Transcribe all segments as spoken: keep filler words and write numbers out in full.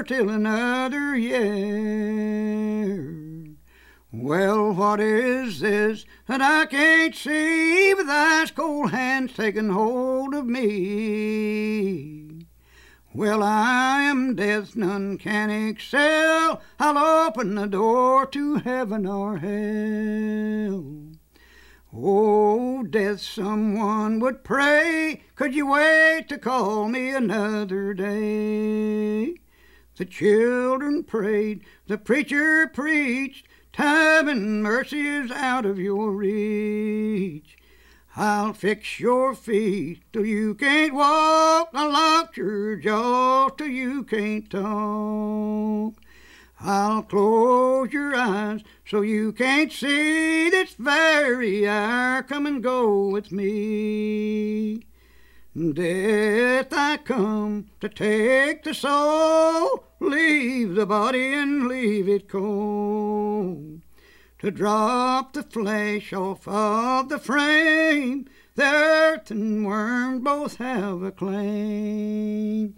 over till another year. Well, what is this that I can't see, but thy cold hand's taken hold of me? Well, I am death, none can excel. I'll open the door to heaven or hell. Oh, death, someone would pray, could you wait to call me another day? The children prayed, the preacher preached, time and mercy is out of your reach. I'll fix your feet till you can't walk, I'll lock your jaw till you can't talk. I'll close your eyes so you can't see this very hour. Come and go with me. Death, I come to take the soul, leave the body and leave it cold. To drop the flesh off of the frame, the earth and worm both have a claim.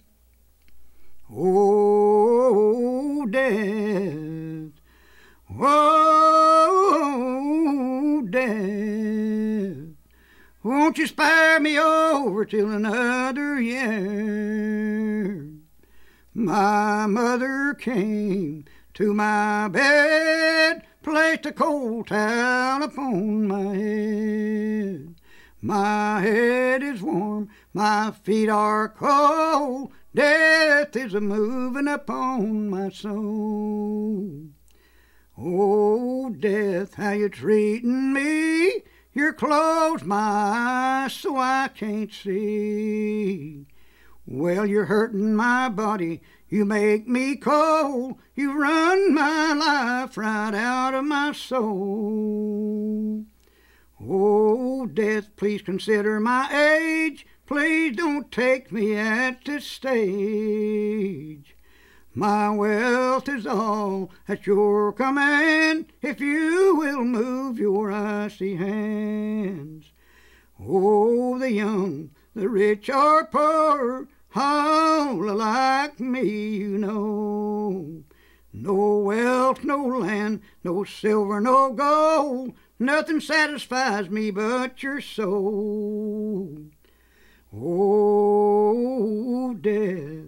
Oh, death, oh, death, won't you spare me over till another year? My mother came to my bed, placed a cold towel upon my head. My head is warm, my feet are cold, death is a-moving upon my soul. Oh, death, how you treating me? You're closed my eyes so I can't see. Well, you're hurting my body, you make me cold, you run my life right out of my soul. Oh, death, please consider my age, please don't take me at this stage. My wealth is all at your command, if you will move your icy hands. Oh, the young, the rich or poor, all alike me you know. No wealth, no land, no silver, no gold, nothing satisfies me but your soul. Oh, death,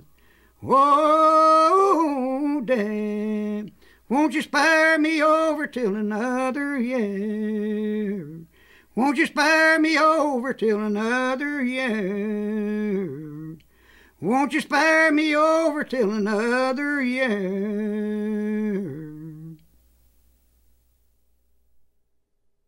oh, death, won't you spare me over till another year? Won't you spare me over till another year? Won't you spare me over till another year?